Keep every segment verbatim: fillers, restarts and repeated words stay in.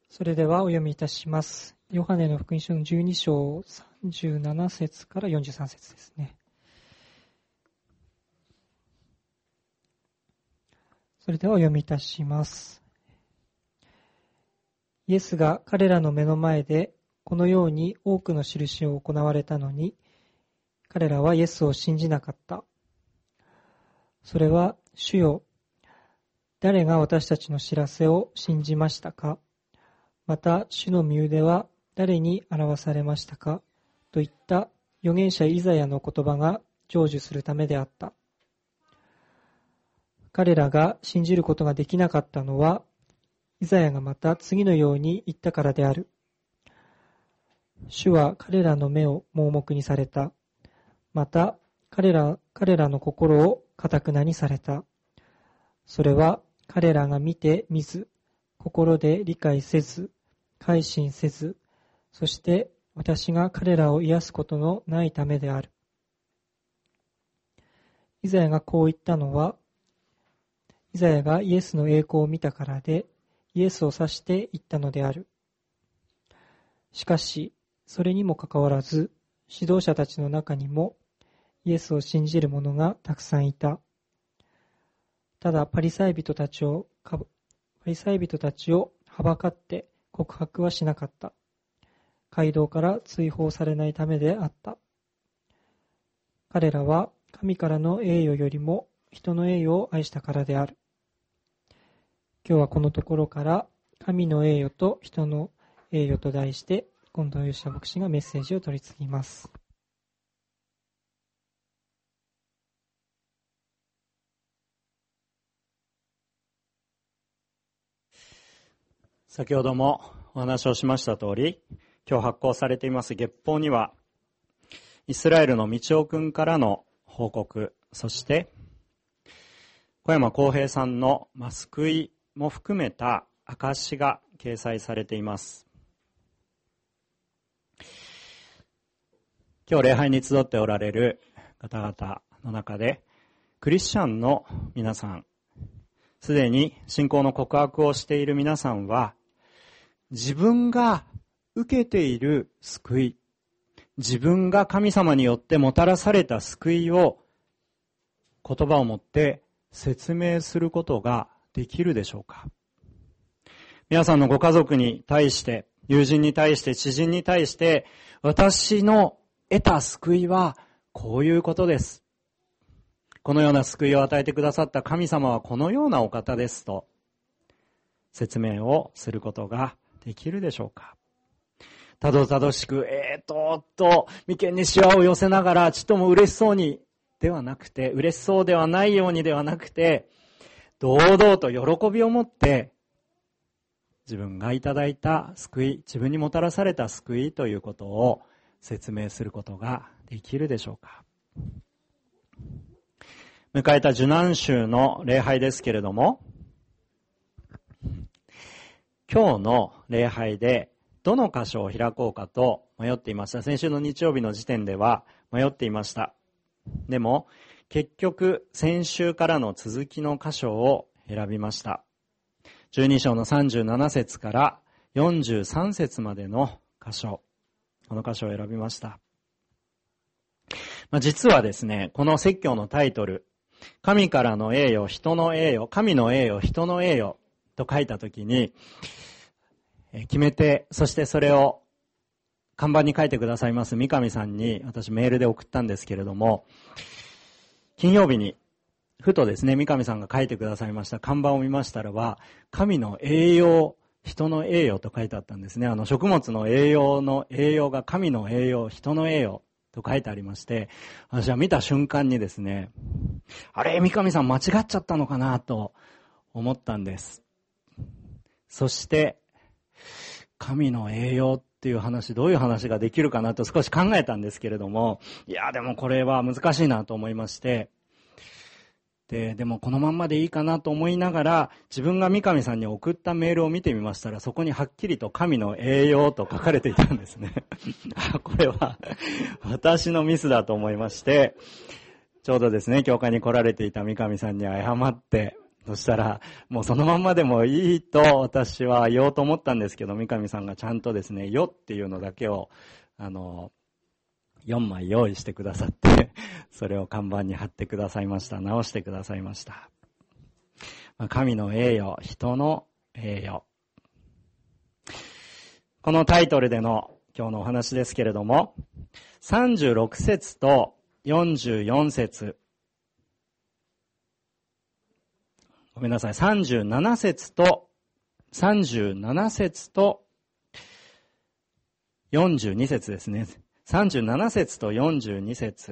それではお読みいたします。ヨハネの福音書のじゅうに章さんじゅうなな節からよんじゅうさん節ですね。それではお読みいたします。イエスが彼らの目の前でこのように多くの印を行われたのに、彼らはイエスを信じなかった。それは、主よ、誰が私たちの知らせを信じましたか？また、主の御腕は誰に表されましたか？といった預言者イザヤの言葉が成就するためであった。彼らが信じることができなかったのは、イザヤがまた次のように言ったからである。主は彼らの目を盲目にされた。また、彼ら、彼らの心を堅なにされた。それは彼らが見て見ず、心で理解せず、改心せず、そして私が彼らを癒すことのないためである。イザヤがこう言ったのは、イザヤがイエスの栄光を見たからで、イエスを指して言ったのである。しかし、それにもかかわらず、指導者たちの中にも、イエスを信じる者がたくさんいた。ただ、パリサイ人たちを、パリサイ人たちをはばかって告白はしなかった。街道から追放されないためであった。彼らは神からの栄誉よりも人の栄誉を愛したからである。今日はこのところから神の栄誉と人の栄誉と題して近藤義也牧師がメッセージを取り次ぎます。 先ほどもお話をしました通り、今日発行されています月報には、イスラエルの道夫君からの報告、そして小山康平さんの救いも含めた証が掲載されています。今日礼拝に集っておられる方々の中で、クリスチャンの皆さん、すでに信仰の告白をしている皆さんは、自分が受けている救い、自分が神様によってもたらされた救いを言葉をもって説明することができるでしょうか？皆さんのご家族に対して、友人に対して、知人に対して、私の得た救いはこういうことです。このような救いを与えてくださった神様はこのようなお方ですと説明をすることができるでしょうか？たどたどしく、えーとっと、眉間にシワを寄せながら、ちっとも嬉しそうにではなくて、嬉しそうではないようにではなくて、堂々と喜びを持って、自分がいただいた救い、自分にもたらされた救いということを説明することができるでしょうか？迎えた受難週の礼拝ですけれども、今日の礼拝でどの箇所を開こうかと迷っていました。先週の日曜日の時点では迷っていました。でも結局先週からの続きの箇所を選びました。じゅうに章のさんじゅうなな節からよんじゅうさん節までの箇所、この箇所を選びました。まあ、実はですね、この説教のタイトル、神からの栄誉、人の栄誉、神の栄誉、人の栄誉と書いたときに、決めて、そしてそれを看板に書いてくださいます三上さんに私メールで送ったんですけれども、金曜日にふとですね、三上さんが書いてくださいました看板を見ましたらば、神の栄養、人の栄養と書いてあったんですね。あの食物の栄養の栄養が神の栄養、人の栄養と書いてありまして、私は見た瞬間にですね、あれ、三上さん間違っちゃったのかなと思ったんです。そして神の栄養っていう話、どういう話ができるかなと少し考えたんですけれども、いやでもこれは難しいなと思いまして、で、でもこのまんまでいいかなと思いながら、自分が三上さんに送ったメールを見てみましたら、そこにはっきりと神の栄養と書かれていたんですね。あ、これは私のミスだと思いまして、ちょうどですね、教会に来られていた三上さんに謝って、 そしたら、もうそのまんまでもいいと私は言おうと思ったんですけど、三上さんがちゃんとですね、よっていうのだけを、あの、よんまい用意してくださって、それを看板に貼ってくださいました。直してくださいました。神の栄誉、人の栄誉。このタイトルでの今日のお話ですけれども、さんじゅうろく節とよんじゅうよん節、ごめんなさい、さんじゅうなな節と、さんじゅうなな節とよんじゅうに節ですね。さんじゅうなな節とよんじゅうに節。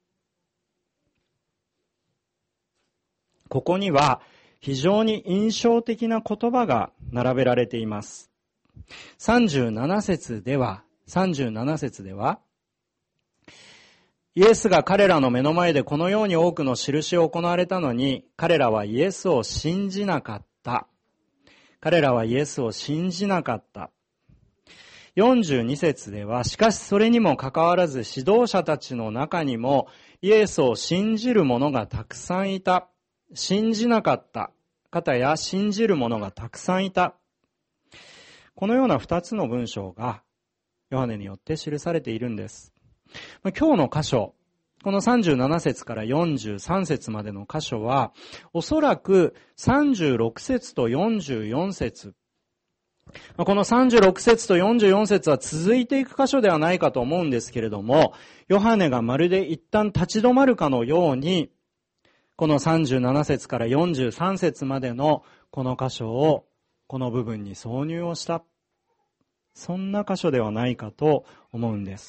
ここには非常に印象的な言葉が並べられています。さんじゅうなな節では、さんじゅうなな節では、イエスが彼らの目の前でこのように多くの印を行われたのに、彼らはイエスを信じなかった。彼らはイエスを信じなかった。よんじゅうに節では、しかしそれにもかかわらず指導者たちの中にもイエスを信じる者がたくさんいた。信じなかった方や信じる者がたくさんいた。このような二つの文章がヨハネによって記されているんです。今日の箇所、このさんじゅうなな節からよんじゅうさん節までの箇所は、おそらくさんじゅうろく節とよんじゅうよん節、このさんじゅうろく節とよんじゅうよん節は続いていく箇所ではないかと思うんですけれども、ヨハネがまるで一旦立ち止まるかのように、このさんじゅうなな節からよんじゅうさん節までのこの箇所をこの部分に挿入をした。そんな箇所ではないかと思うんです。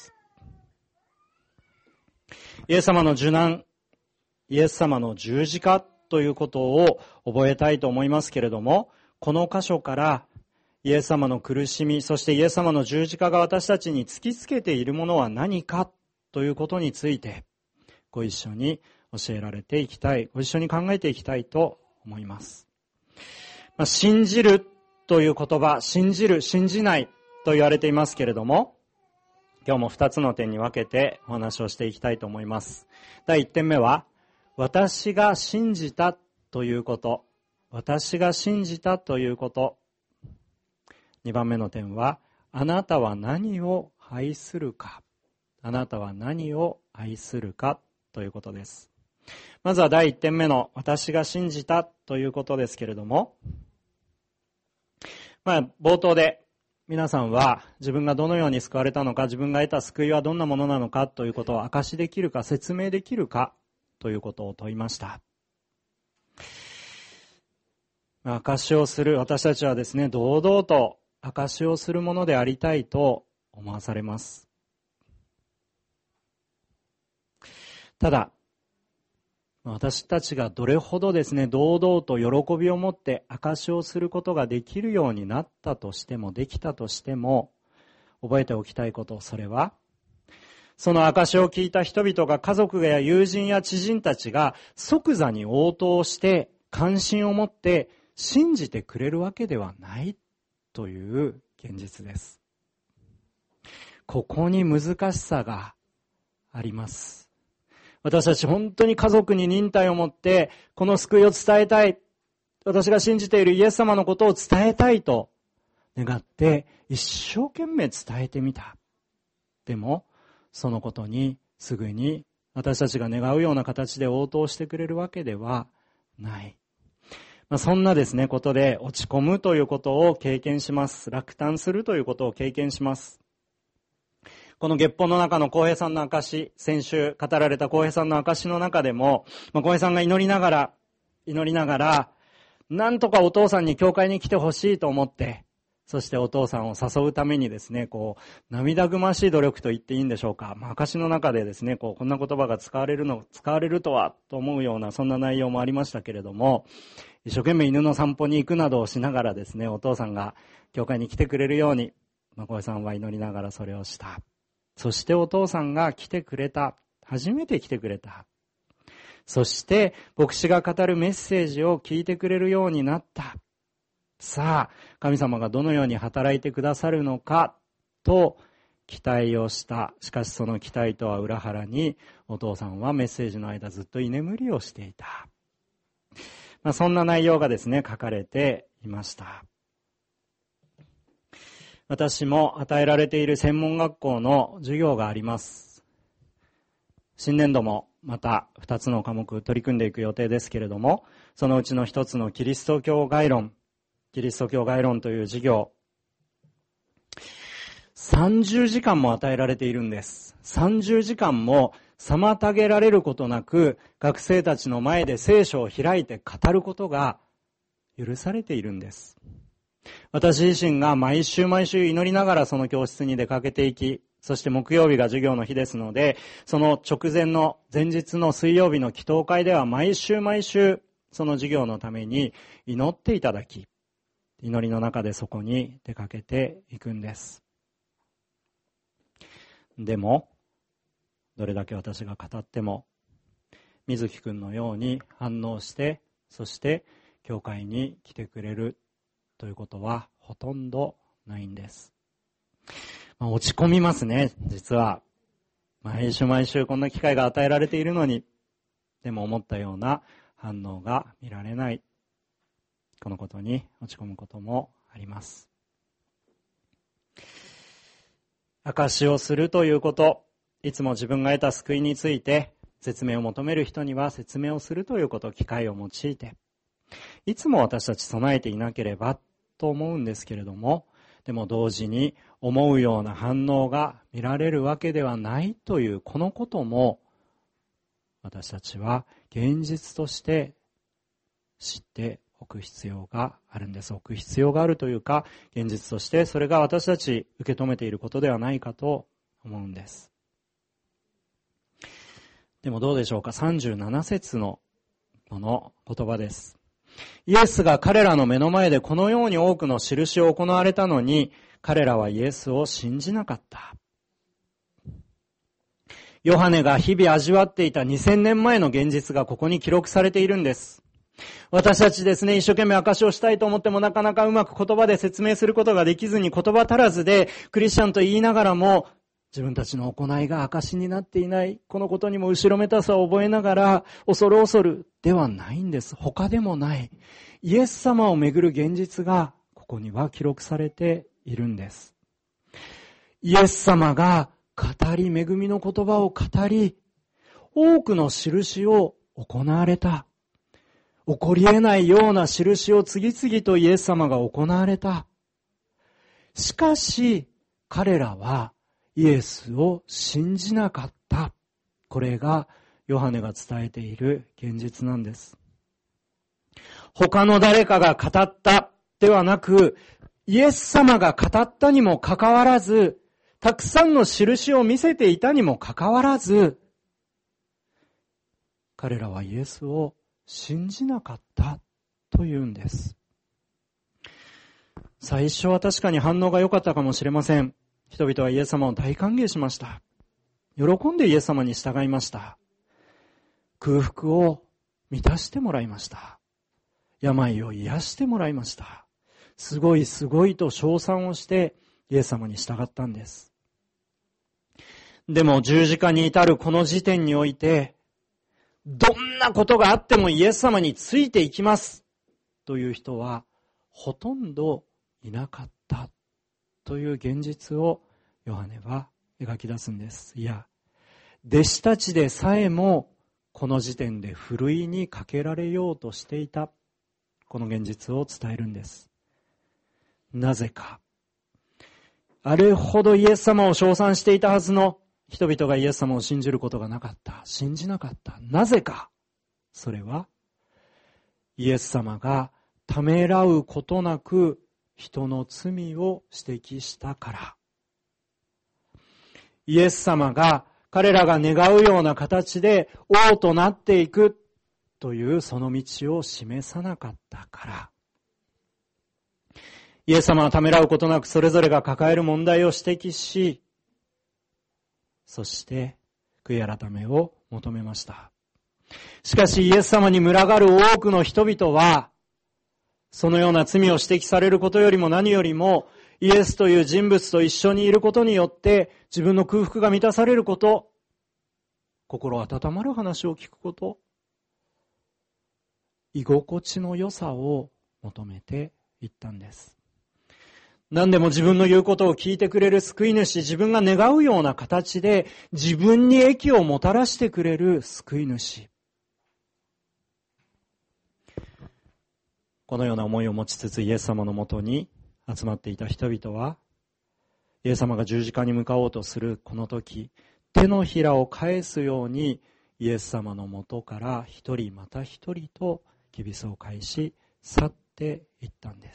イエス様の受難、イエス様の十字架ということを覚えたいと思いますけれども、この箇所からイエス様の苦しみ、そしてイエス様の十字架が私たちに突きつけているものは何かということについて、ご一緒に教えられていきたい、ご一緒に考えていきたいと思います。まあ、信じるという言葉、信じる、信じないと言われていますけれども、今日も二つの点に分けてお話をしていきたいと思います。第一点目は、私が信じたということ。私が信じたということ。二番目の点は、あなたは何を愛するか。あなたは何を愛するかということです。まずは第一点目の、私が信じたということですけれども、まあ、冒頭で、皆さんは自分がどのように救われたのか、自分が得た救いはどんなものなのかということを証しできるか、説明できるかということを問いました。証しをする、私たちはですね、堂々と証しをするものでありたいと思わされます。ただ、私たちがどれほどですね、堂々と喜びを持って証しをすることができるようになったとしても、できたとしても、覚えておきたいこと、それは、その証しを聞いた人々が、家族や友人や知人たちが即座に応答して関心を持って信じてくれるわけではないという現実です。ここに難しさがあります。私たち本当に家族に忍耐を持って、この救いを伝えたい。私が信じているイエス様のことを伝えたいと願って、一生懸命伝えてみた。でも、そのことにすぐに私たちが願うような形で応答してくれるわけではない。まあ、そんなですね、ことで落ち込むということを経験します。落胆するということを経験します。この月報の中の浩平さんの証、先週語られた浩平さんの証の中でも、まあ、浩平さんが祈りながら、祈りながら、なんとかお父さんに教会に来てほしいと思って、そしてお父さんを誘うためにですね、こう、涙ぐましい努力と言っていいんでしょうか。まあ、証の中でですね、こう、こんな言葉が使われるの、使われるとは、と思うような、そんな内容もありましたけれども、一生懸命犬の散歩に行くなどをしながらですね、お父さんが教会に来てくれるように、まあ、浩平さんは祈りながらそれをした。そしてお父さんが来てくれた。初めて来てくれた。そして牧師が語るメッセージを聞いてくれるようになった。さあ、神様がどのように働いてくださるのかと期待をした。しかしその期待とは裏腹に、お父さんはメッセージの間ずっと居眠りをしていた。 まあ、そんな内容がですね、書かれていました。私も与えられている専門学校の授業があります。新年度もまたふたつの科目取り組んでいく予定ですけれども、そのうちのひとつのキリスト教概論、キリスト教概論という授業、さんじゅうじかんも与えられているんです。さんじゅうじかんも妨げられることなく、学生たちの前で聖書を開いて語ることが許されているんです。私自身が毎週毎週祈りながらその教室に出かけていき、そして木曜日が授業の日ですので、その直前の前日の水曜日の祈祷会では毎週毎週その授業のために祈っていただき、祈りの中でそこに出かけていくんです。でも、どれだけ私が語っても、水木くんのように反応して、そして教会に来てくれるということはほとんどないんです。まあ、落ち込みますね、実は。毎週毎週こんな機会が与えられているのに、でも思ったような反応が見られない。このことに落ち込むこともあります。証しをするということ、いつも自分が得た救いについて説明を求める人には説明をするということ、機会を用いて、いつも私たち備えていなければと思うんですけれども、でも同時に思うような反応が見られるわけではないというこのことも、私たちは現実として知っておく必要があるんです。置く必要があるというか、現実としてそれが私たち受け止めていることではないかと思うんです。でもどうでしょうか。さんじゅうなな節のこの言葉です。イエスが彼らの目の前でこのように多くの印を行われたのに、彼らはイエスを信じなかった。ヨハネが日々味わっていたにせんねんまえの現実がここに記録されているんです。私たちですね、一生懸命証しをしたいと思ってもなかなかうまく言葉で説明することができずに、言葉足らずでクリスチャンと言いながらも自分たちの行いが証になっていない、このことにも後ろめたさを覚えながら恐る恐るではないんです。他でもないイエス様をめぐる現実がここには記録されているんです。イエス様が語り、恵みの言葉を語り、多くの印を行われた。起こり得ないような印を次々とイエス様が行われた。しかし、彼らはイエスを信じなかった。これがヨハネが伝えている現実なんです。他の誰かが語ったではなく、イエス様が語ったにもかかわらず、たくさんの印を見せていたにもかかわらず、彼らはイエスを信じなかったというんです。最初は確かに反応が良かったかもしれません。人々はイエス様を大歓迎しました。喜んでイエス様に従いました。空腹を満たしてもらいました。病を癒してもらいました。すごいすごいと称賛をしてイエス様に従ったんです。でも十字架に至るこの時点において、どんなことがあってもイエス様についていきますという人はほとんどいなかったという現実をヨハネは描き出すんです。いや、弟子たちでさえもこの時点でふるいにかけられようとしていた、この現実を伝えるんです。なぜか、あれほどイエス様を称賛していたはずの人々がイエス様を信じることがなかった。信じなかった。なぜか。それは、イエス様がためらうことなく人の罪を指摘したから。イエス様が彼らが願うような形で王となっていくというその道を示さなかったから。イエス様はためらうことなくそれぞれが抱える問題を指摘し、そして悔い改めを求めました。しかしイエス様に群がる多くの人々は、そのような罪を指摘されることよりも何よりも、イエスという人物と一緒にいることによって自分の空腹が満たされること、心温まる話を聞くこと、 居心地の良さを求めていったんです。何でも自分の言うことを聞いてくれる救い主、自分が願うような形で自分に益をもたらしてくれる救い主。このような思いを持ちつつイエス様のもとに集まっていた人々は、イエス様が十字架に向かおうとするこの時、手のひらを返すようにイエス様のもとから一人また一人ときびすを返し去っていったんです。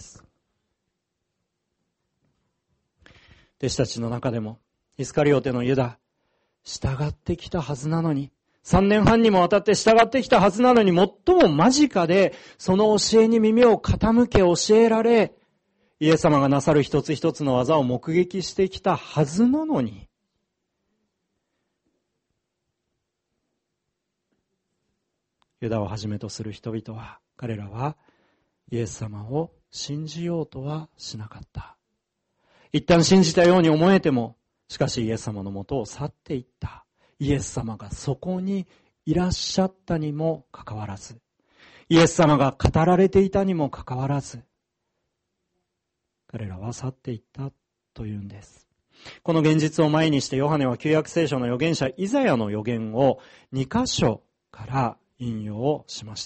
弟子たちの中でもイスカリオテのユダ、従ってきたはずなのに、三年半にもわたって従ってきたはずなのに、最も間近でその教えに耳を傾け教えられ、イエス様がなさる一つ一つの技を目撃してきたはずなのに、ユダをはじめとする人々は、彼らはイエス様を信じようとはしなかった。一旦信じたように思えても、しかしイエス様のもとを去っていった。イエス様がそこにいらっしゃったにもかかわらず、イエス様が語られていたにもかかわらず、彼らは去っていったというんです。この現実を前にしてヨハネは旧約聖書の預言者イザヤの預言をに箇所から引用しました。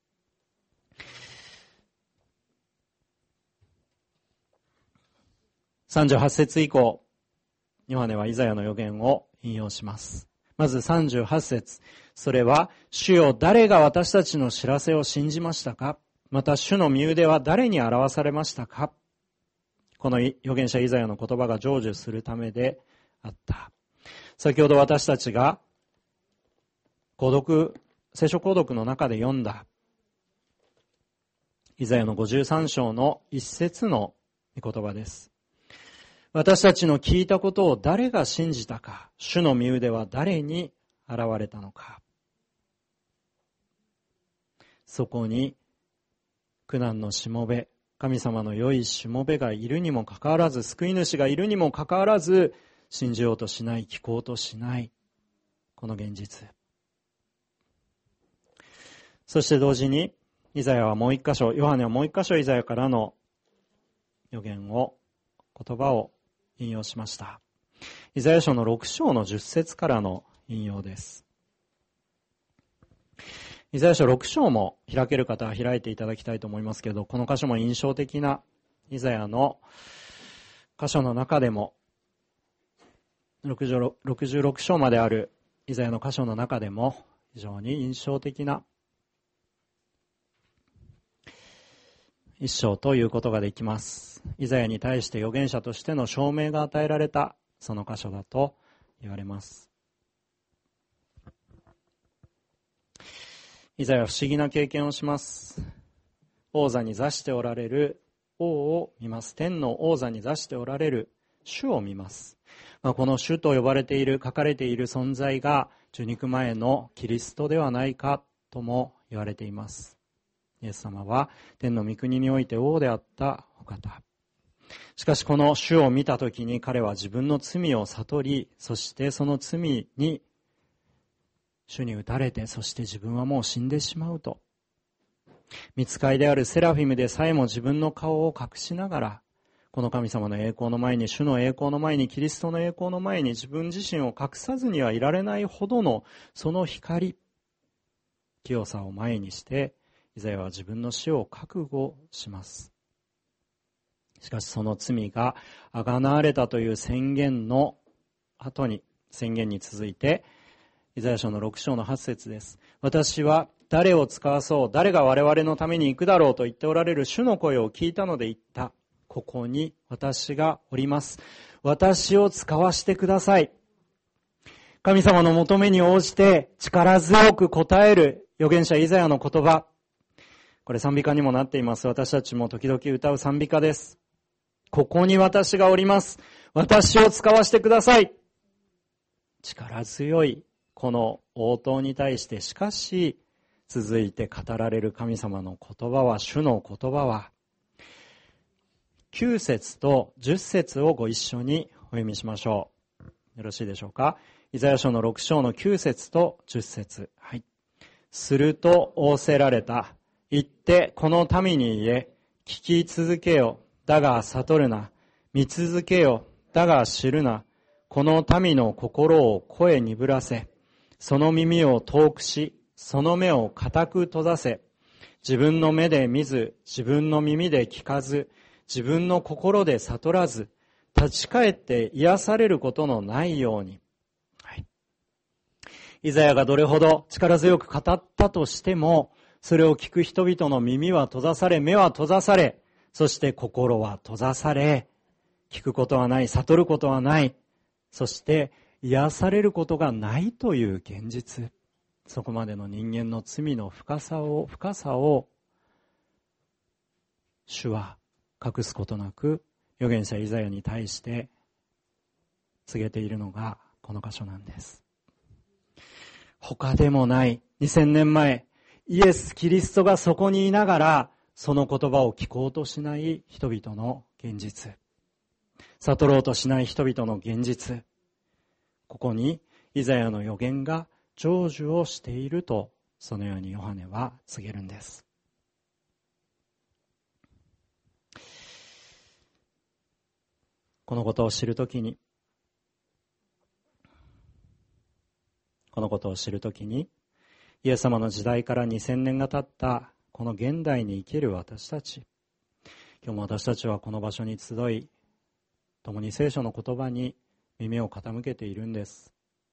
さんじゅうはち節以降、ヨハネはイザヤの預言を引用します。まずさんじゅうはち節、それは、主よ、誰が私たちの知らせを信じましたか？また主の身腕は誰に表されましたか？この預言者イザヤの言葉が成就するためであった。先ほど私たちが購読、聖書購読の中で読んだイザヤのごじゅうさん章の一節の御言葉です。私たちの聞いたことを誰が信じたか、主の身腕は誰に現れたのか。そこに苦難のしもべ、神様の良いしもべがいるにもかかわらず、救い主がいるにもかかわらず、信じようとしない、聞こうとしない、この現実。そして同時に、イザヤはもう一箇所、ヨハネはもう一箇所イザヤからの預言を、言葉を引用しました。イザヤ書のろく章のじゅっ節からの引用です。イザヤ書ろく章も開ける方は開いていただきたいと思いますけど、この箇所も印象的なイザヤの箇所の中でも、ろくじゅうろく章まであるイザヤの箇所の中でも非常に印象的な一章ということができます。イザヤに対して預言者としての証明が与えられたその箇所だと言われます。イザヤは不思議な経験をします。王座に座しておられる王を見ます。天の王座に座しておられる主を見ます。まあ、この主と呼ばれている、書かれている存在が受肉前のキリストではないかとも言われています。イエス様は天の御国において王であったお方。しかしこの主を見たときに彼は自分の罪を悟り、そしてその罪に主に打たれて、そして自分はもう死んでしまうと。御使いであるセラフィムでさえも自分の顔を隠しながら、この神様の栄光の前に、主の栄光の前に、キリストの栄光の前に自分自身を隠さずにはいられないほどのその光、清さを前にして、イザヤは自分の死を覚悟します。しかしその罪があがなわれたという宣言の後に、宣言に続いて、イザヤ書のろく章のはち節です。私は誰を使わそう、誰が我々のために行くだろうと言っておられる主の声を聞いたので言った。ここに私がおります。私を使わしてください。神様の求めに応じて力強く答える預言者イザヤの言葉。これ賛美歌にもなっています。私たちも時々歌う賛美歌です。ここに私がおります。私を使わしてください。力強いこの応答に対して、しかし続いて語られる神様の言葉は、主の言葉は、きゅう節とじゅっ節をご一緒にお読みしましょう。よろしいでしょうか。イザヤ書のろく章のきゅう節とじゅっ節。はい。すると仰せられた。 行ってこの民に言え、聞き続けよ、だが悟るな。見続けよ、だが知るな。この民の心を声鈍らせ、その耳を遠くし、その目を固く閉ざせ。自分の目で見ず、自分の耳で聞かず、自分の心で悟らず、立ち返って癒されることのないように。はい、イザヤがどれほど力強く語ったとしても、それを聞く人々の耳は閉ざされ、目は閉ざされ、そして心は閉ざされ、聞くことはない、悟ることはない、そして癒されることがないという現実。そこまでの人間の罪の深さを、深さを、主は隠すことなく、預言者イザヤに対して告げているのがこの箇所なんです。他でもないにせんねんまえ、イエス・キリストがそこにいながら、その言葉を聞こうとしない人々の現実。悟ろうとしない人々の現実。ここにイザヤの預言が成就をしていると、そのようにヨハネは告げるんです。このことを知るときに、このことを知るときに、イエス様の時代からにせんねんが経ったこの現代に生きる私たち、今日も私たちはこの場所に集い、共に聖書の言葉に耳を傾けているんです。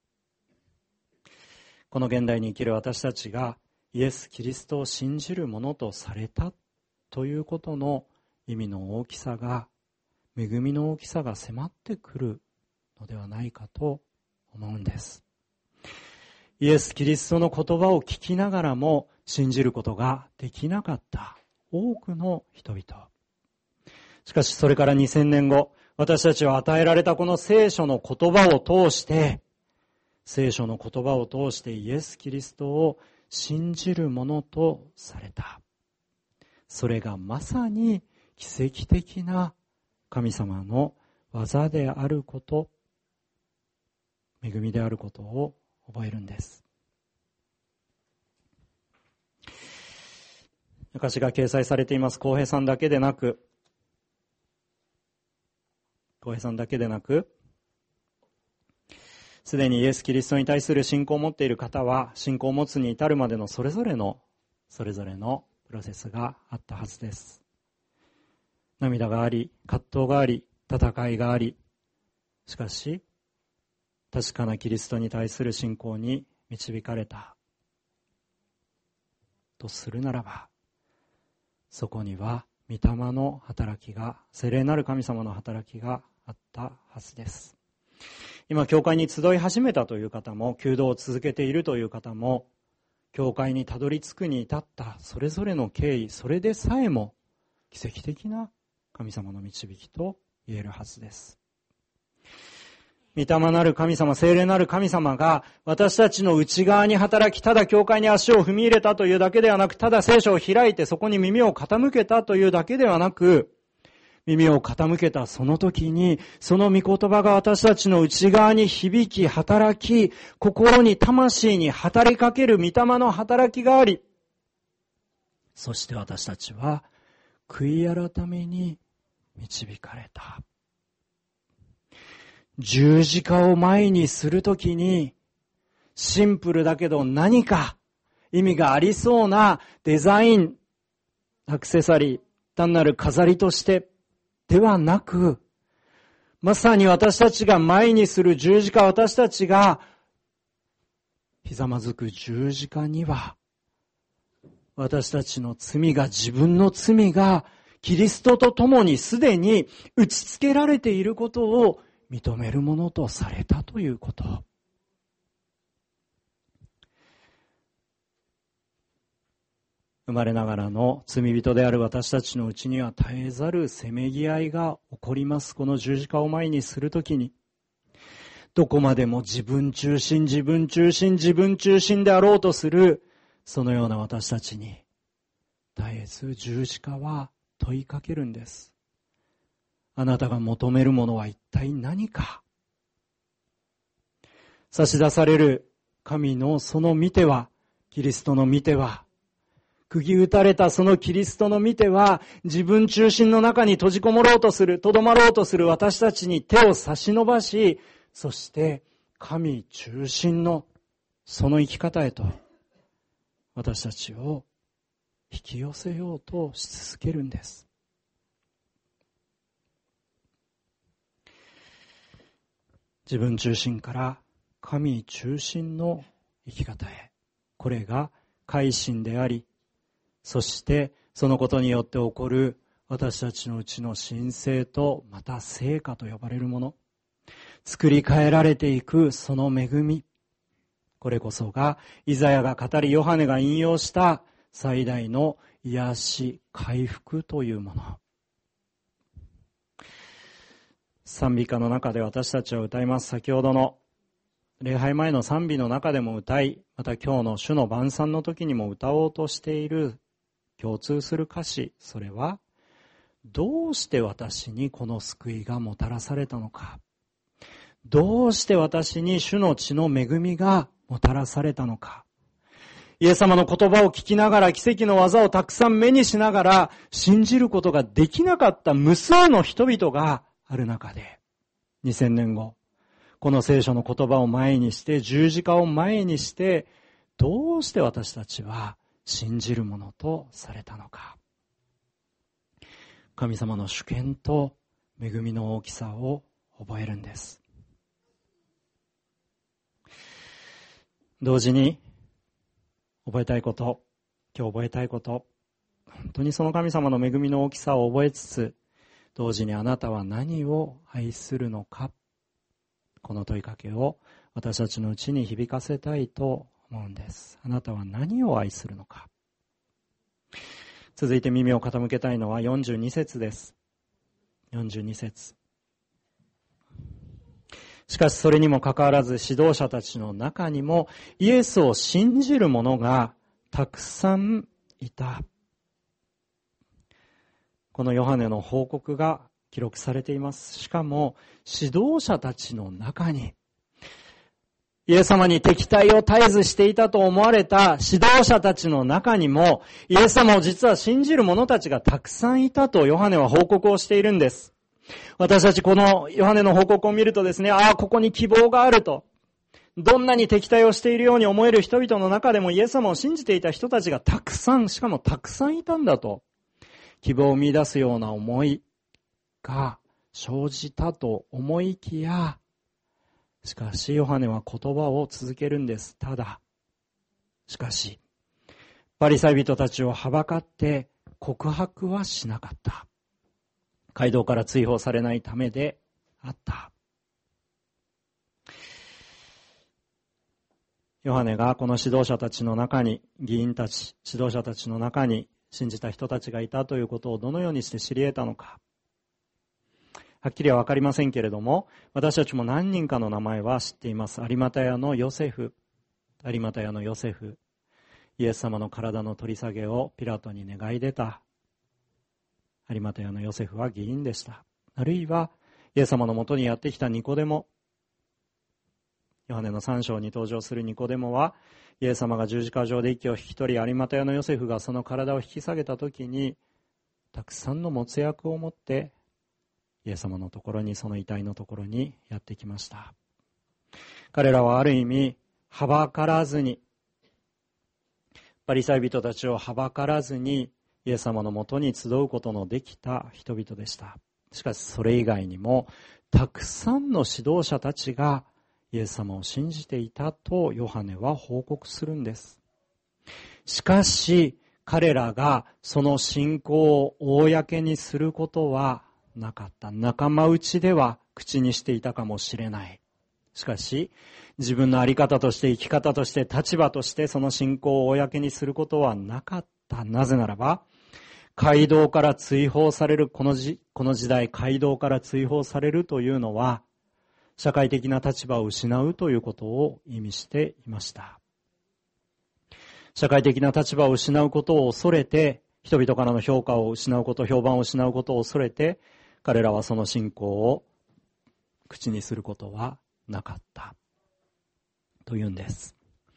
この現代に生きる私たちがイエス・キリストを信じるものとされたということの意味の大きさが、恵みの大きさが迫ってくるのではないかと思うんです。イエス・キリストの言葉を聞きながらも信じることができなかった多くの人々。しかしそれからにせんねんご、私たちは与えられたこの聖書の言葉を通して、聖書の言葉を通してイエス・キリストを信じるものとされた。それがまさに奇跡的な神様の技であること、恵みであることを覚えるんです。歌詞が掲載されています浩平さんだけでなく、浩平さんだけでなく、すでにイエス・キリストに対する信仰を持っている方は、信仰を持つに至るまでのそれぞれの、それぞれのプロセスがあったはずです。涙があり、葛藤があり、戦いがあり、しかし、確かなキリストに対する信仰に導かれたとするならば、そこには御霊の働きが、聖霊なる神様の働きがあったはずです。今、教会に集い始めたという方も、求道を続けているという方も、教会にたどり着くに至ったそれぞれの経緯、それでさえも奇跡的な神様の導きと言えるはずです。御霊なる神様、聖霊なる神様が私たちの内側に働き、ただ教会に足を踏み入れたというだけではなく、ただ聖書を開いてそこに耳を傾けたというだけではなく、耳を傾けたその時に、その御言葉が私たちの内側に響き、働き、心に魂に働きかける御霊の働きがあり、そして私たちは悔い改めに導かれた。十字架を前にするときに、シンプルだけど何か意味がありそうなデザイン、アクセサリー、単なる飾りとしてではなく、まさに私たちが前にする十字架、私たちがひざまずく十字架には、私たちの罪が、自分の罪がキリストと共にすでに打ち付けられていることを認めるものとされたということ。生まれながらの罪人である私たちのうちには絶えざるせめぎ合いが起こります。この十字架を前にするときに、どこまでも自分中心、自分中心、自分中心であろうとする、そのような私たちに、絶えず十字架は問いかけるんです。あなたが求めるものは一体何か。差し出される神のその御手は、キリストの御手は、 釘打たれたそのキリストの見ては、自分中心の中に閉じこもろうとする、とどまろうとする私たちに手を差し伸ばし、そして神中心のその生き方へと、私たちを引き寄せようとし続けるんです。自分中心から神中心の生き方へ。これが改心であり、そしてそのことによって起こる私たちのうちの神聖とまた聖果と呼ばれるもの、作り変えられていくその恵み、これこそがイザヤが語り、ヨハネが引用した最大の癒し、回復というもの。賛美歌の中で私たちは歌います。先ほどの礼拝前の賛美の中でも歌い、また今日の主の晩餐の時にも歌おうとしている共通する歌詞、それは、どうして私にこの救いがもたらされたのか。どうして私に主の血の恵みがもたらされたのか。イエス様の言葉を聞きながら、奇跡の技をたくさん目にしながら、信じることができなかった無数の人々がある中で、にせんねんご、この聖書の言葉を前にして、十字架を前にして、どうして私たちは信じるものとされたのか。神様の主権と恵みの大きさを覚えるんです。同時に覚えたいこと、今日覚えたいこと、本当にその神様の恵みの大きさを覚えつつ、同時にあなたは何を愛するのか、この問いかけを私たちのうちに響かせたいと思うんです。あなたは何を愛するのか。続いて耳を傾けたいのはよんじゅうに節です。よんじゅうに節。しかしそれにもかかわらず指導者たちの中にもイエスを信じる者がたくさんいた。このヨハネの報告が記録されています。しかも指導者たちの中に、イエス様に敵対を絶えずしていたと思われた指導者たちの中にも、イエス様を実は信じる者たちがたくさんいたとヨハネは報告をしているんです。私たちこのヨハネの報告を見るとですね、ああ、ここに希望があると。どんなに敵対をしているように思える人々の中でもイエス様を信じていた人たちがたくさん、しかもたくさんいたんだと。希望を見出すような思いが生じたと思いきや、しかしヨハネは言葉を続けるんです。ただ、しかし、パリサイ人たちをはばかって告白はしなかった。街道から追放されないためであった。ヨハネがこの指導者たちの中に、議員たち、指導者たちの中に信じた人たちがいたということをどのようにして知り得たのか。はっきりはわかりませんけれども、私たちも何人かの名前は知っています。有馬屋のヨセフ、有馬屋のヨセフ、イエス様の体の取り下げをピラトに願い出た有馬屋のヨセフは議員でした。あるいはイエス様のもとにやってきたニコデモ、ヨハネのさん章に登場するニコデモは、イエス様が十字架上で息を引き取り、有馬屋のヨセフがその体を引き下げたときに、たくさんのもつ薬を持ってイエス様のところに、その遺体のところにやってきました。彼らはある意味はばからずに、パリサイ人たちをはばからずにイエス様のもとに集うことのできた人々でした。しかしそれ以外にもたくさんの指導者たちがイエス様を信じていたとヨハネは報告するんです。しかし彼らがその信仰を公にすることはなかった。仲間内では口にしていたかもしれない。しかし自分の在り方として生き方として立場としてその信仰を公にすることはなかった。なぜならば街道から追放されるこの時、この時代街道から追放されるというのは社会的な立場を失うということを意味していました。社会的な立場を失うことを恐れて、人々からの評価を失うこと、評判を失うことを恐れて、彼らはその信仰を口にすることはなかったというんです。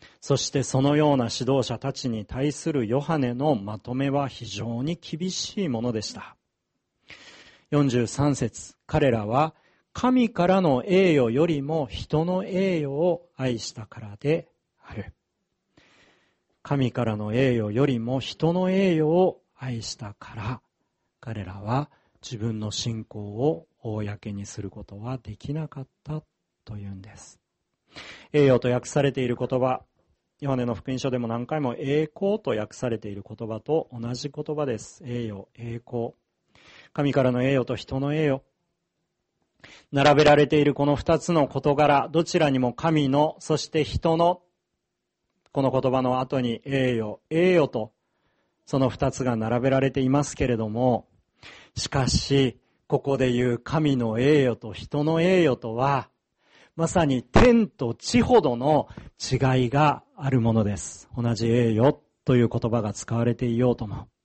そしてそのような指導者たちに対するヨハネのまとめは非常に厳しいものでした。よんじゅうさん節、彼らは神からの栄誉よりも人の栄誉を愛したからである。神からの栄誉よりも人の栄誉を愛したから、彼らは自分の信仰を公にすることはできなかったというんです。栄誉と訳されている言葉、ヨハネの福音書でも何回も栄光と訳されている言葉と同じ言葉です。栄誉、栄光。神からの栄誉と人の栄誉。並べられているこの二つの事柄、どちらにも神の、そして人の、この言葉の後に栄誉、栄誉と、その二つが並べられていますけれども、しかし、ここで言う神の栄誉と人の栄誉とは、まさに天と地ほどの違いがあるものです。同じ栄誉という言葉が使われていようとも。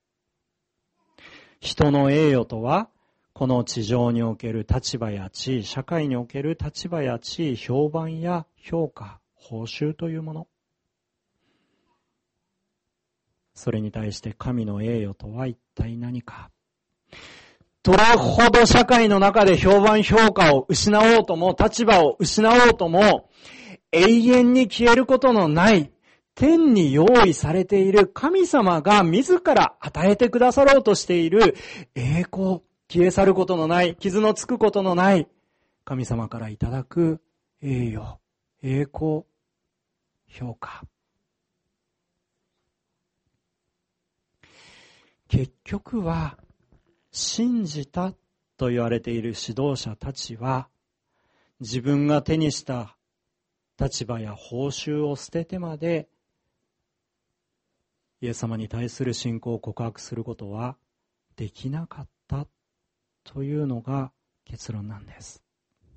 人の栄誉とは、この地上における立場や地位、社会における立場や地位、評判や評価、報酬というもの。それに対して神の栄誉とは一体何か。どれほど社会の中で評判評価を失おうとも、立場を失おうとも、永遠に消えることのない天に用意されている神様が自ら与えてくださろうとしている栄光、消え去ることのない、傷のつくことのない神様からいただく栄誉、栄光、評価。結局は信じたと言われている指導者たちは、自分が手にした立場や報酬を捨ててまでイエス様に対する信仰を告白することはできなかったというのが結論なんです。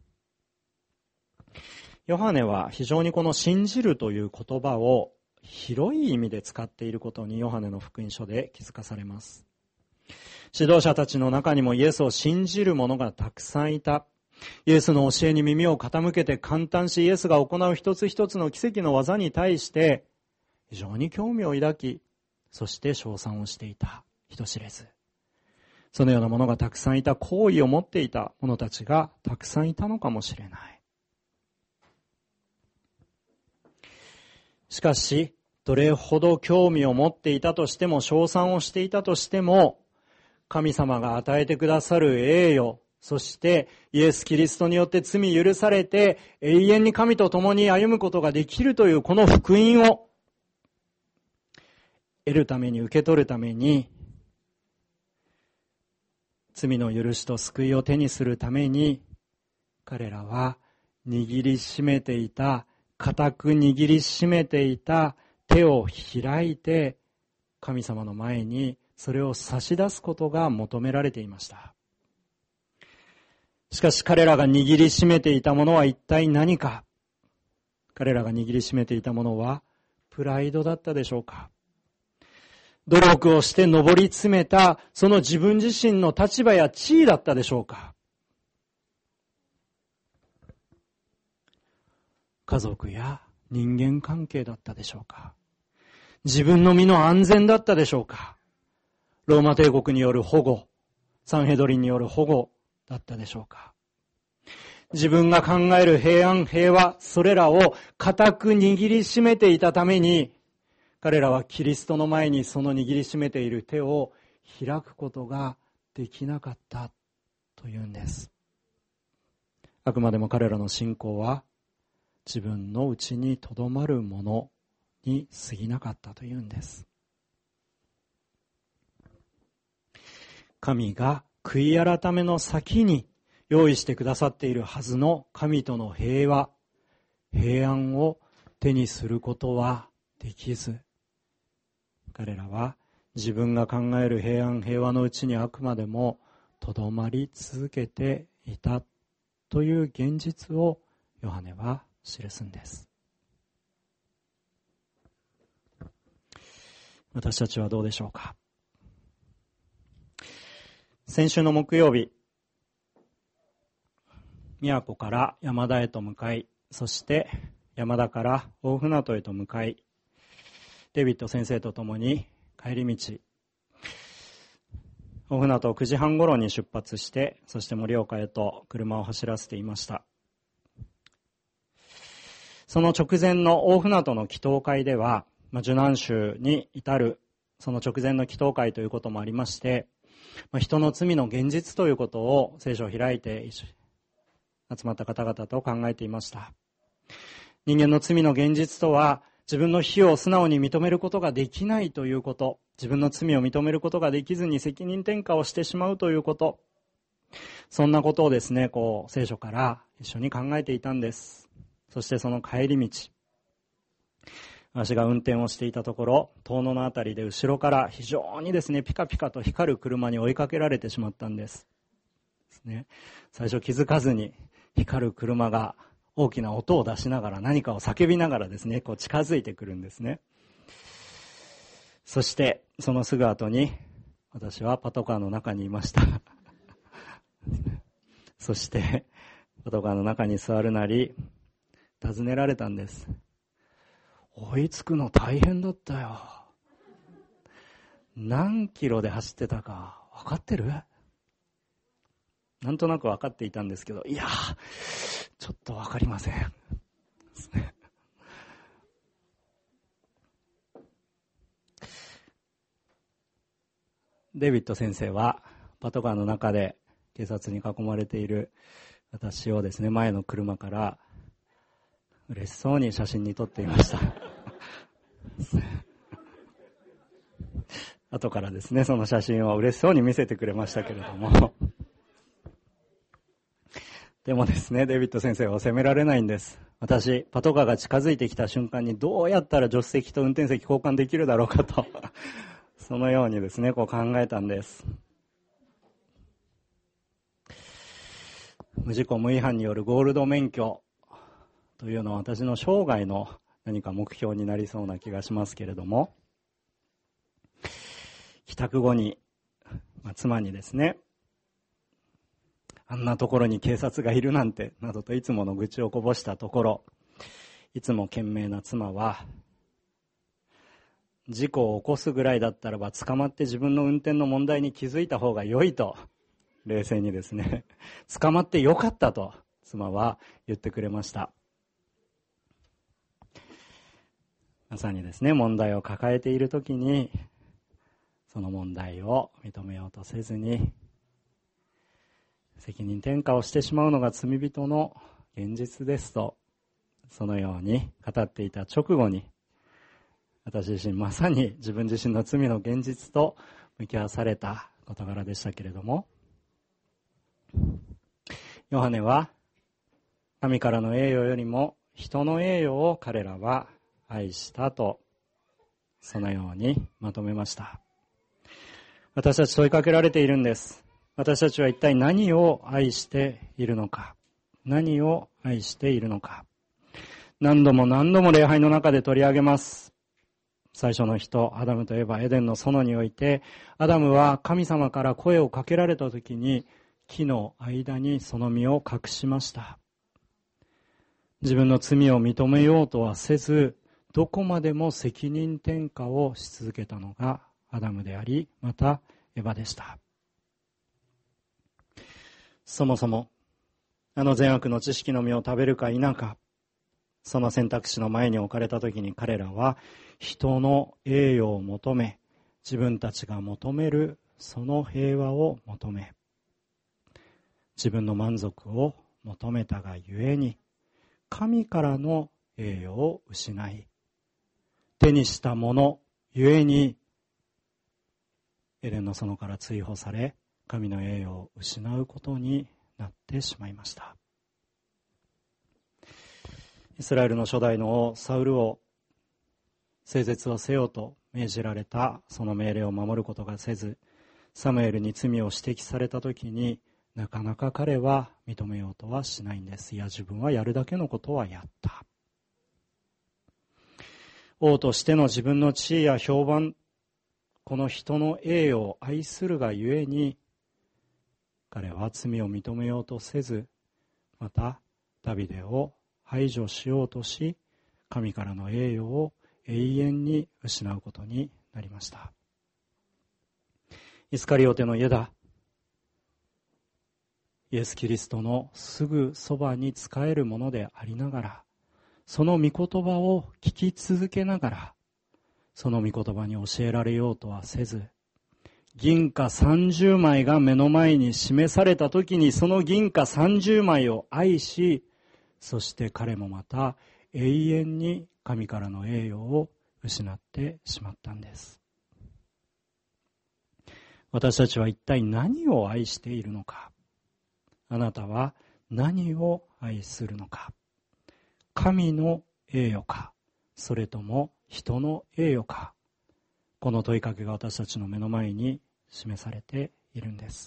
ヨハネは非常にこの信じるという言葉を広い意味で使っていることにヨハネの福音書で気づかされます。指導者たちの中にもイエスを信じる者がたくさんいた。イエスの教えに耳を傾けて感嘆し、イエスが行う一つ一つの奇跡の技に対して非常に興味を抱き、そして称賛をしていた人知れず。そのような者がたくさんいた、好意を持っていた者たちがたくさんいたのかもしれない。しかし、どれほど興味を持っていたとしても、称賛をしていたとしても、神様が与えてくださる栄誉、そしてイエス・キリストによって罪許されて永遠に神と共に歩むことができるというこの福音を得るために、受け取るために、罪の許しと救いを手にするために、彼らは握りしめていた、固く握りしめていた手を開いて、神様の前にそれを差し出すことが求められていました。しかし彼らが握りしめていたものは一体何か。彼らが握りしめていたものはプライドだったでしょうか。努力をして上り詰めたその自分自身の立場や地位だったでしょうか。家族や人間関係だったでしょうか。自分の身の安全だったでしょうか。ローマ帝国による保護、サンヘドリンによる保護だったでしょうか。自分が考える平安、平和、それらを固く握りしめていたために、彼らはキリストの前にその握りしめている手を開くことができなかったというんです。あくまでも彼らの信仰は自分の内にとどまるものに過ぎなかったというんです。神が悔い改めの先に用意してくださっているはずの神との平和、平安を手にすることはできず、彼らは自分が考える平安、平和のうちにあくまでもとどまり続けていたという現実をヨハネは記すんです。私たちはどうでしょうか。先週の木曜日、宮古から山田へと向かい、そして山田から大船渡へと向かい、デビッド先生と共に帰り道、大船渡をくじはん頃に出発して、そして盛岡へと車を走らせていました。その直前の大船渡の祈祷会では、まあ、受難週に至るその直前の祈祷会ということもありまして、まあ、人の罪の現実ということを聖書を開いて集まった方々と考えていました。人間の罪の現実とは、自分の非を素直に認めることができないということ、自分の罪を認めることができずに責任転嫁をしてしまうということ、そんなことをですね、こう聖書から一緒に考えていたんです。そしてその帰り道、私が運転をしていたところ、遠野のあたりで後ろから非常にですね、ピカピカと光る車に追いかけられてしまったんです。ですね、最初気づかずに光る車が大きな音を出しながら何かを叫びながらですね、こう近づいてくるんですね。そしてそのすぐ後に私はパトカーの中にいました。そしてパトカーの中に座るなり尋ねられたんです。追いつくの大変だったよ。何キロで走ってたか分かってる？なんとなく分かっていたんですけど、いやちょっと分かりませんですね。デビッド先生はパトカーの中で警察に囲まれている私をですね、前の車から嬉しそうに写真に撮っていました。後からですね、その写真を嬉しそうに見せてくれましたけれども、でもですね、デビッド先生は責められないんです。私、パトカーが近づいてきた瞬間にどうやったら助手席と運転席交換できるだろうかとそのようにですね、こう考えたんです。無事故無違反によるゴールド免許というのは私の生涯の何か目標になりそうな気がしますけれども、帰宅後に、まあ、妻にですね、あんなところに警察がいるなんてなどといつもの愚痴をこぼしたところ、いつも賢明な妻は、事故を起こすぐらいだったらば捕まって自分の運転の問題に気づいた方が良いと冷静にですね、捕まってよかったと妻は言ってくれました。まさにですね、問題を抱えているときにその問題を認めようとせずに責任転嫁をしてしまうのが罪人の現実ですと、そのように語っていた直後に、私自身まさに自分自身の罪の現実と向き合わされた事柄でしたけれども、ヨハネは神からの栄誉よりも人の栄誉を彼らは愛したと、そのようにまとめました。私たち問いかけられているんです。私たちは一体何を愛しているのか、何を愛しているのか。何度も何度も礼拝の中で取り上げます。最初の人、アダムとエバ、エデンの園において、アダムは神様から声をかけられたときに、木の間にその実を隠しました。自分の罪を認めようとはせず、どこまでも責任転嫁をし続けたのがアダムであり、またエバでした。そもそも、あの善悪の知識の実を食べるか否か、その選択肢の前に置かれたときに彼らは人の栄誉を求め、自分たちが求めるその平和を求め、自分の満足を求めたがゆえに、神からの栄誉を失い、手にしたものゆえに、エデンの園から追放され、神の栄誉を失うことになってしまいました。イスラエルの初代の王サウルを聖絶をせよと命じられたその命令を守ることがせず、サムエルに罪を指摘されたときに、なかなか彼は認めようとはしないんです。いや、自分はやるだけのことはやった。王としての自分の地位や評判、この人の栄誉を愛するがゆえに、彼は罪を認めようとせず、またダビデを排除しようとし、 神からの栄誉を永遠に失うことになりました。イスカリオテのユダ、イエス・キリストのすぐそばに仕えるものでありながら、その御言葉を聞き続けながら、その御言葉に教えられようとはせず、銀貨さんじゅうまいが目の前に示されたときに、その銀貨さんじゅうまいを愛し、そして彼もまた永遠に神からの栄誉を失ってしまったんです。私たちは一体何を愛しているのか。あなたは何を愛するのか。神の栄誉か、それとも人の栄誉か。この問いかけが私たちの目の前に示されているんです。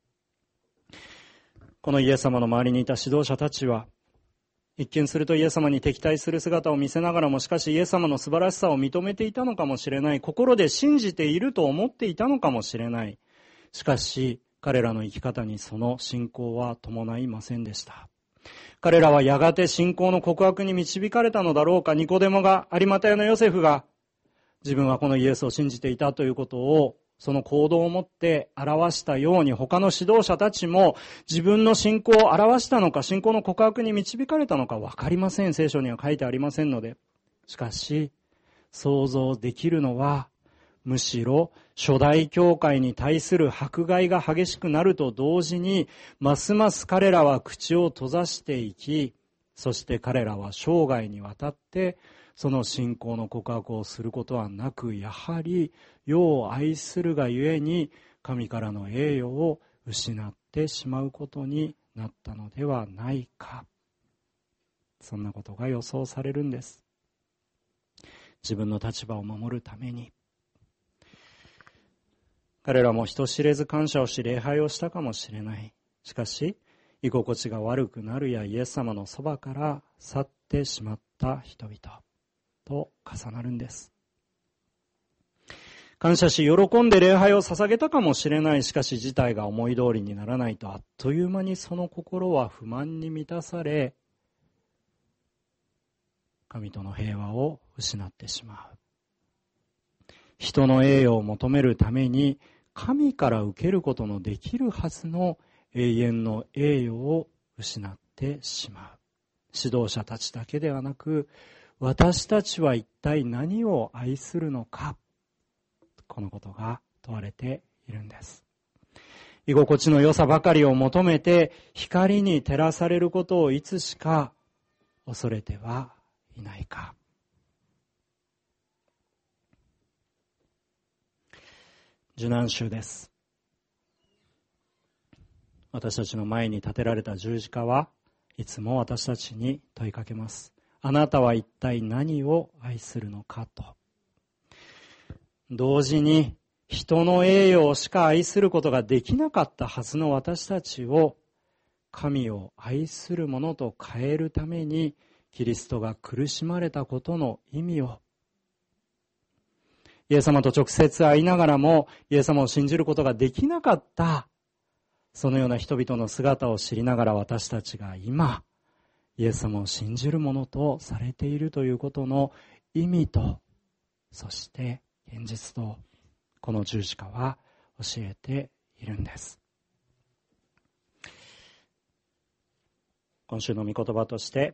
このイエス様の周りにいた指導者たちは、一見するとイエス様に敵対する姿を見せながらも、しかしイエス様の素晴らしさを認めていたのかもしれない。心で信じていると思っていたのかもしれない。しかし、彼らの生き方にその信仰は伴いませんでした。彼らはやがて信仰の告白に導かれたのだろうか。ニコデモが、有馬太のヨセフが、自分はこのイエスを信じていたということを、その行動をもって表したように、他の指導者たちも自分の信仰を表したのか、信仰の告白に導かれたのか分かりません。聖書には書いてありませんので。しかし、想像できるのは、むしろ初代教会に対する迫害が激しくなると同時に、ますます彼らは口を閉ざしていき、そして彼らは生涯にわたってその信仰の告白をすることはなく、やはり世を愛するがゆえに神からの栄誉を失ってしまうことになったのではないか。そんなことが予想されるんです。自分の立場を守るために。彼らも人知れず感謝をし礼拝をしたかもしれない。しかし、居心地が悪くなるやイエス様のそばから去ってしまった人々と重なるんです。感謝し喜んで礼拝を捧げたかもしれない。しかし事態が思い通りにならないと、あっという間にその心は不満に満たされ、神との平和を失ってしまう。人の栄誉を求めるために神から受けることのできるはずの永遠の栄誉を失ってしまう。指導者たちだけではなく、私たちは一体何を愛するのか、このことが問われているんです。居心地の良さばかりを求めて光に照らされることをいつしか恐れてはいないか。受難週です。私たちの前に立てられた十字架はいつも私たちに問いかけます。あなたは一体何を愛するのかと。同時に人の栄誉しか愛することができなかったはずの私たちを神を愛するものと変えるためにキリストが苦しまれたことの意味を、イエス様と直接会いながらもイエス様を信じることができなかったそのような人々の姿を知りながら、私たちが今イエス様を信じるものとされているということの意味と、そして現実と、この十字架は教えているんです。今週の御言葉として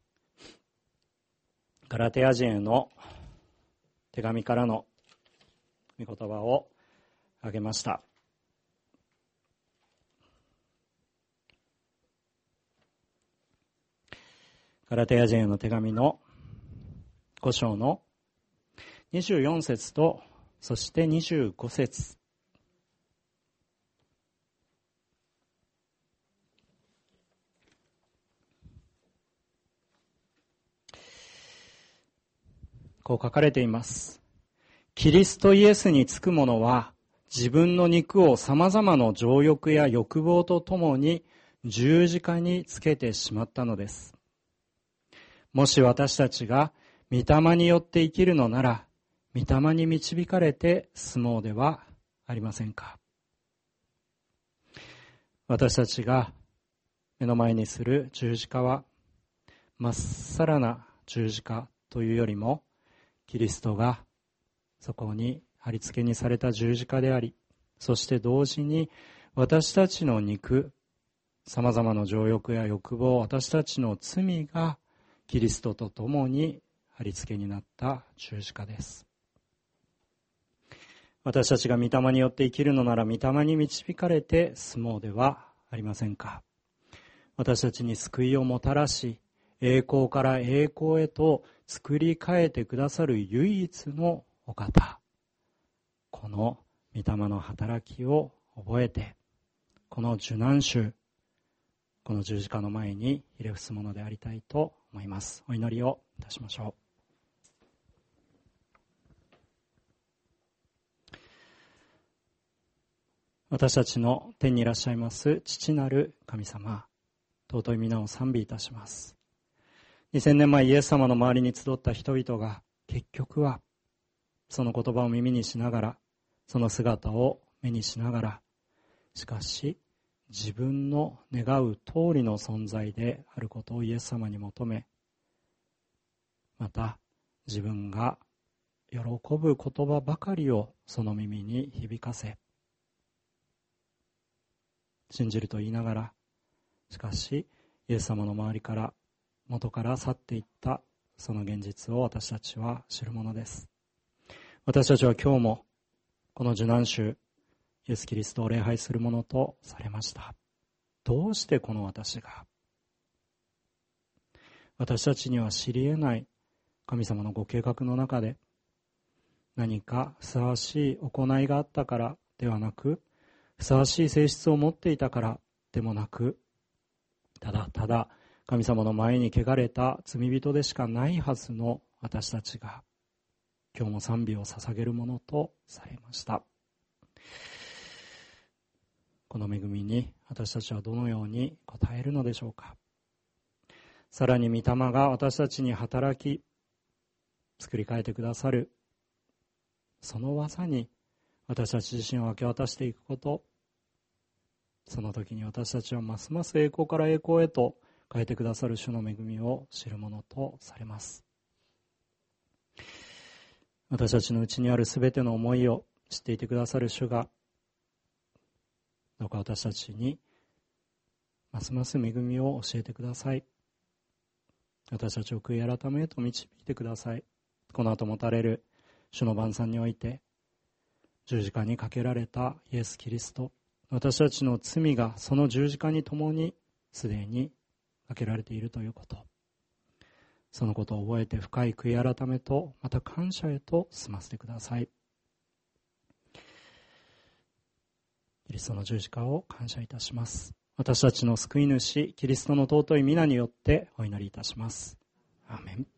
ガラテヤ人への手紙からの御言葉を挙げました。ガラテヤ人への手紙のご章のにじゅうよん節と、そしてにじゅうご節。こう書かれています。キリストイエスにつく者は、自分の肉を様々な情欲や欲望とともに十字架につけてしまったのです。もし私たちが御霊によって生きるのなら、御霊に導かれて進もうではありませんか。私たちが目の前にする十字架は、まっさらな十字架というよりも、キリストがそこに貼り付けにされた十字架であり、そして同時に私たちの肉、さまざまな情欲や欲望、私たちの罪がキリストと共に貼り付けになった十字架です。私たちが御霊によって生きるのなら、御霊に導かれて住もうではありませんか。私たちに救いをもたらし、栄光から栄光へと作り変えてくださる唯一のお方、この御霊の働きを覚えて、この受難週、この十字架の前にひれ伏すものでありたいと思います。お祈りをいたしましょう。私たちの天にいらっしゃいます父なる神様、尊い皆を賛美いたします。にせんねんまえイエス様の周りに集った人々が結局はその言葉を耳にしながら、その姿を目にしながら、しかし自分の願う通りの存在であることをイエス様に求め、また自分が喜ぶ言葉ばかりをその耳に響かせ、信じると言いながら、しかしイエス様の周りから元から去っていったその現実を私たちは知るものです。私たちは今日もこの受難週、イエス・キリストを礼拝するものとされました。どうしてこの私が、私たちには知り得ない神様のご計画の中で何かふさわしい行いがあったからではなく、ふさわしい性質を持っていたからでもなく、ただただ神様の前に汚れた罪人でしかないはずの私たちが今日も賛美を捧げるものとされました。この恵みに私たちはどのように応えるのでしょうか。さらに御霊が私たちに働き作り変えてくださるその技に私たち自身を明け渡していくこと、その時に私たちはますます栄光から栄光へと変えてくださる主の恵みを知るものとされます。私たちのうちにあるすべての思いを知っていてくださる主が、どうか私たちにますます恵みを教えてください。私たちを悔い改めへと導いてください。この後持たれる主の晩餐において、十字架にかけられたイエス・キリスト、私たちの罪がその十字架に共にすでにかけられているということ、そのことを覚えて深い悔い改めとまた感謝へと進ませてください。キリストの十字架を感謝いたします。私たちの救い主キリストの尊い皆によってお祈りいたします。アーメン。